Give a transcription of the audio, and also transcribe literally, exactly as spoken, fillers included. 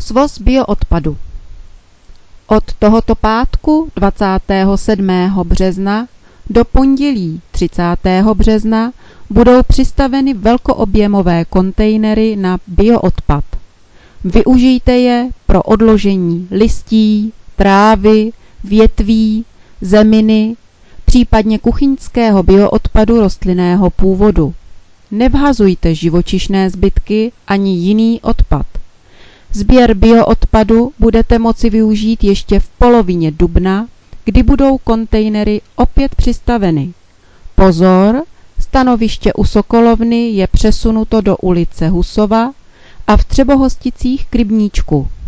Svoz bioodpadu. Od tohoto pátku dvacátého sedmého března do pondělí třicátého března budou přistaveny velkoobjemové kontejnery na bioodpad. Využijte je pro odložení listí, trávy, větví, zeminy, případně kuchyňského bioodpadu rostlinného původu. Nevhazujte živočišné zbytky ani jiný odpad. Sběr bioodpadu budete moci využít ještě v polovině dubna, kdy budou kontejnery opět přistaveny. Pozor, stanoviště u Sokolovny je přesunuto do ulice Husova a v Třebohosticích k rybníčku.